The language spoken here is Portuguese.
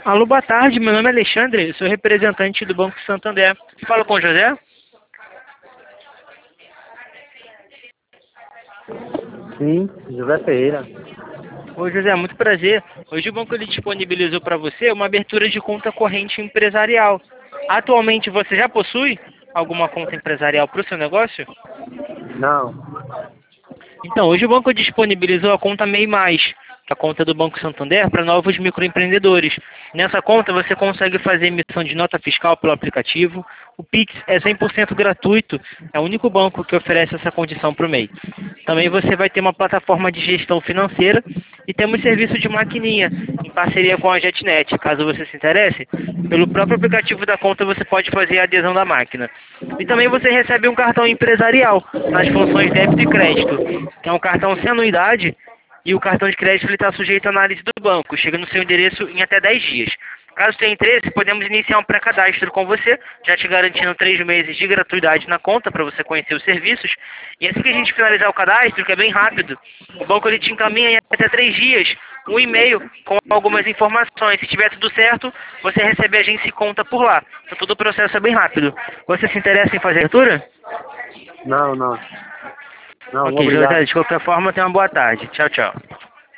Alô, boa tarde. Meu nome é Alexandre, eu sou representante do Banco Santander. Falo com o José? Sim, José Ferreira. Oi, José, muito prazer. Hoje o banco ele disponibilizou para você uma abertura de conta corrente empresarial. Atualmente você já possui alguma conta empresarial para o seu negócio? Não. Então, hoje o banco disponibilizou a conta MEI+, a conta do Banco Santander, para novos microempreendedores. Nessa conta você consegue fazer emissão de nota fiscal pelo aplicativo. O Pix é 100% gratuito, é o único banco que oferece essa condição para o MEI. Também você vai ter uma plataforma de gestão financeira e temos serviço de maquininha, em parceria com a JetNet. Caso você se interesse, pelo próprio aplicativo da conta você pode fazer a adesão da máquina. E também você recebe um cartão empresarial nas funções débito e crédito, que é um cartão sem anuidade e o cartão de crédito está sujeito à análise do banco, chega no seu endereço em até 10 dias. Caso tenha interesse, podemos iniciar um pré-cadastro com você, já te garantindo 3 meses de gratuidade na conta para você conhecer os serviços. E assim que a gente finalizar o cadastro, que é bem rápido, o banco ele te encaminha em até 3 dias um e-mail com algumas informações. Se tiver tudo certo, você recebe a agência e conta por lá. Então todo o processo é bem rápido. Você se interessa em fazer a abertura? Não, não. Não, Ok, José, obrigado. de qualquer forma, tenha uma boa tarde. Tchau, tchau.